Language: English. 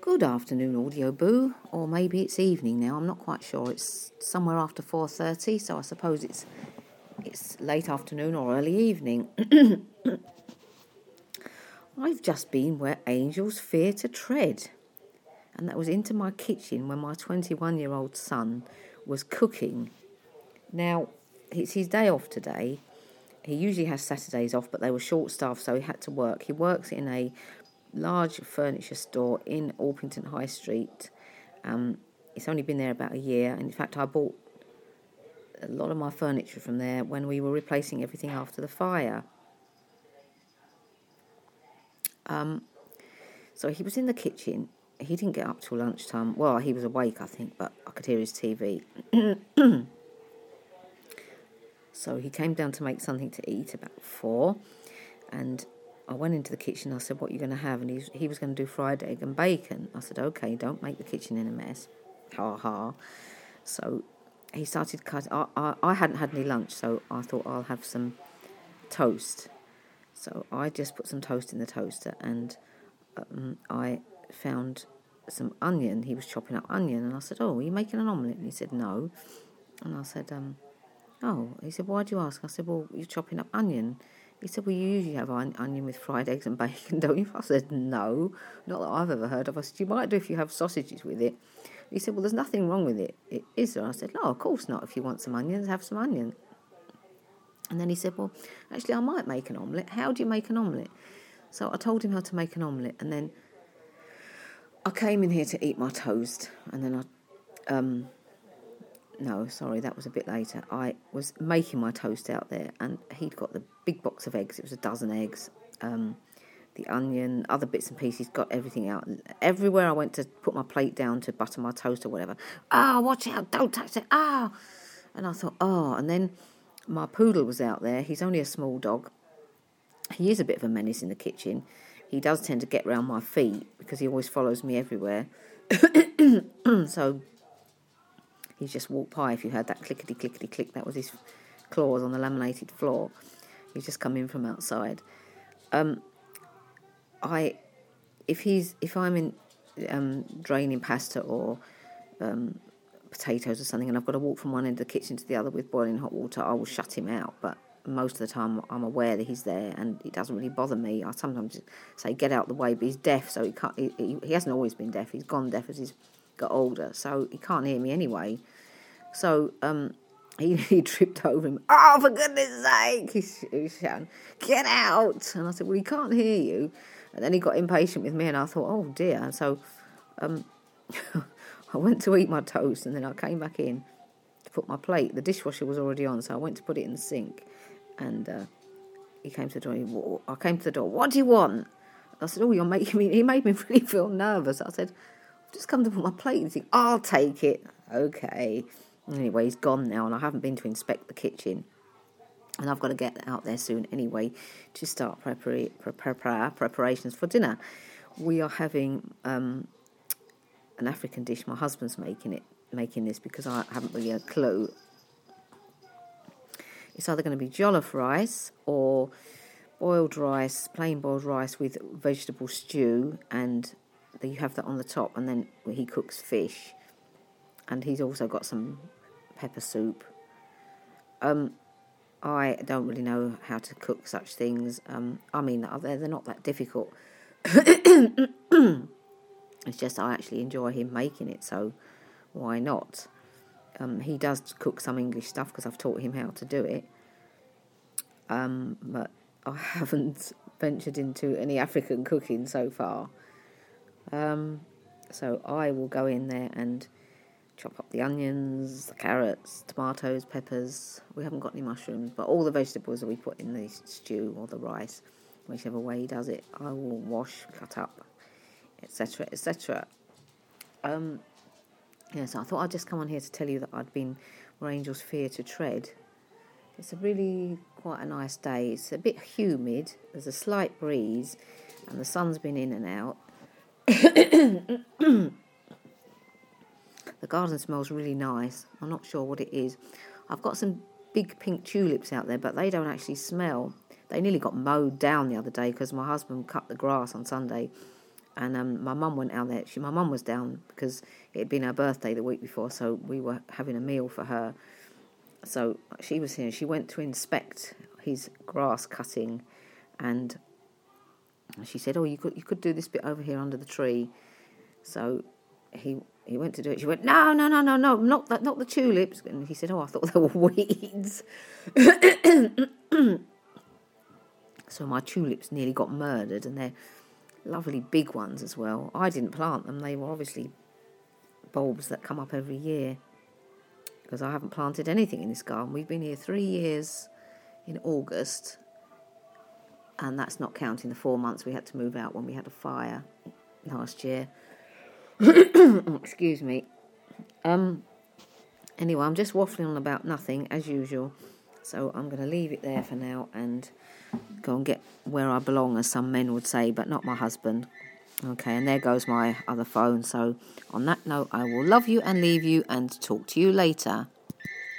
Good afternoon, Audio Boo, or maybe it's evening now. I'm not quite sure. It's somewhere after 4:30, so I suppose it's late afternoon or early evening. I've just been where angels fear to tread, and that was into my kitchen when my 21-year-old son was cooking. Now, it's his day off today. He usually has Saturdays off, but they were short-staffed, so he had to work. He works in a large furniture store in Orpington High Street. It's only been there about a year, and in fact I bought a lot of my furniture from there when we were replacing everything after the fire. So he was in the kitchen. He didn't get up till lunchtime. Well, he was awake, I think, but I could hear his TV. So he came down to make something to eat about 4, and I went into the kitchen. I said, "What are you going to have?" And he was going to do fried egg and bacon. I said, "Okay, don't make the kitchen in a mess." Ha ha. So he started cutting. I hadn't had any lunch, so I thought I'll have some toast. So I just put some toast in the toaster, and I found some onion. He was chopping up onion, and I said, "Oh, are you making an omelette?" And he said, "No." And I said, "Oh." He said, "Why do you ask?" I said, "Well, you're chopping up onion." He said, "Well, you usually have onion with fried eggs and bacon, don't you?" I said, "No, not that I've ever heard of." I said, "You might do if you have sausages with it." He said, "Well, there's nothing wrong with it, is there?" I said, "No, of course not. If you want some onions, have some onion." And then he said, "Well, actually, I might make an omelette. How do you make an omelette?" So I told him how to make an omelette, and then I came in here to eat my toast, and then no, sorry, that was a bit later. I was making my toast out there, and he'd got the big box of eggs. It was a dozen eggs, the onion, other bits and pieces, got everything out. Everywhere I went to put my plate down to butter my toast or whatever, watch out, don't touch it, And I thought, and then my poodle was out there. He's only a small dog. He is a bit of a menace in the kitchen. He does tend to get round my feet because he always follows me everywhere. So he's just walked by. If you heard that clickety-clickety-click, that was his claws on the laminated floor. He's just come in from outside. If I'm in draining pasta or potatoes or something, and I've got to walk from one end of the kitchen to the other with boiling hot water, I will shut him out. But most of the time, I'm aware that he's there, and it doesn't really bother me. I sometimes just say, "Get out the way," but he's deaf, so he can't. He hasn't always been deaf. He's gone deaf as he's got older, so he can't hear me anyway. So he tripped over him. "Oh, for goodness sake!" He's shouting, "Get out!" And I said, "Well, he can't hear you." And then he got impatient with me, and I thought, "Oh dear!" And so I went to eat my toast, and then I came back in to put my plate. The dishwasher was already on, so I went to put it in the sink, and he came to the door. I came to the door. "What do you want?" I said, "Oh, you're making me." He made me really feel nervous. I said, "I've just come to put my plate in the sink." "I'll take it." Okay. Anyway, he's gone now, and I haven't been to inspect the kitchen. And I've got to get out there soon anyway to start preparations for dinner. We are having an African dish. My husband's making this because I haven't really a clue. It's either going to be jollof rice or boiled rice, plain boiled rice with vegetable stew, and you have that on the top, and then he cooks fish. And he's also got some pepper soup. I don't really know how to cook such things. I mean, they're not that difficult. It's just I actually enjoy him making it, so why not? He does cook some English stuff because I've taught him how to do it. But I haven't ventured into any African cooking so far. So I will go in there and chop up the onions, the carrots, tomatoes, peppers. We haven't got any mushrooms, but all the vegetables that we put in the stew or the rice, whichever way he does it, I will wash, cut up, etc., etc. So I thought I'd just come on here to tell you that I'd been where angels fear to tread. It's a really quite a nice day. It's a bit humid. There's a slight breeze, and the sun's been in and out. The garden smells really nice. I'm not sure what it is. I've got some big pink tulips out there, but they don't actually smell. They nearly got mowed down the other day because my husband cut the grass on Sunday, And my mum went down there. My mum was down because it had been her birthday the week before, so we were having a meal for her. So she was here. She went to inspect his grass cutting, and she said, "Oh, you could do this bit over here under the tree." So he went to do it. She went, "No, not the tulips." And he said, "Oh, I thought they were weeds." So my tulips nearly got murdered, and they're lovely big ones as well. I didn't plant them. They were obviously bulbs that come up every year, because I haven't planted anything in this garden. We've been here 3 years in August, and that's not counting the 4 months we had to move out when we had a fire last year. Excuse me. Anyway, I'm just waffling on about nothing as usual, so I'm going to leave it there for now and go and get where I belong, as some men would say, but not my husband. Okay, and there goes my other phone. So on that note, I will love you and leave you and talk to you later.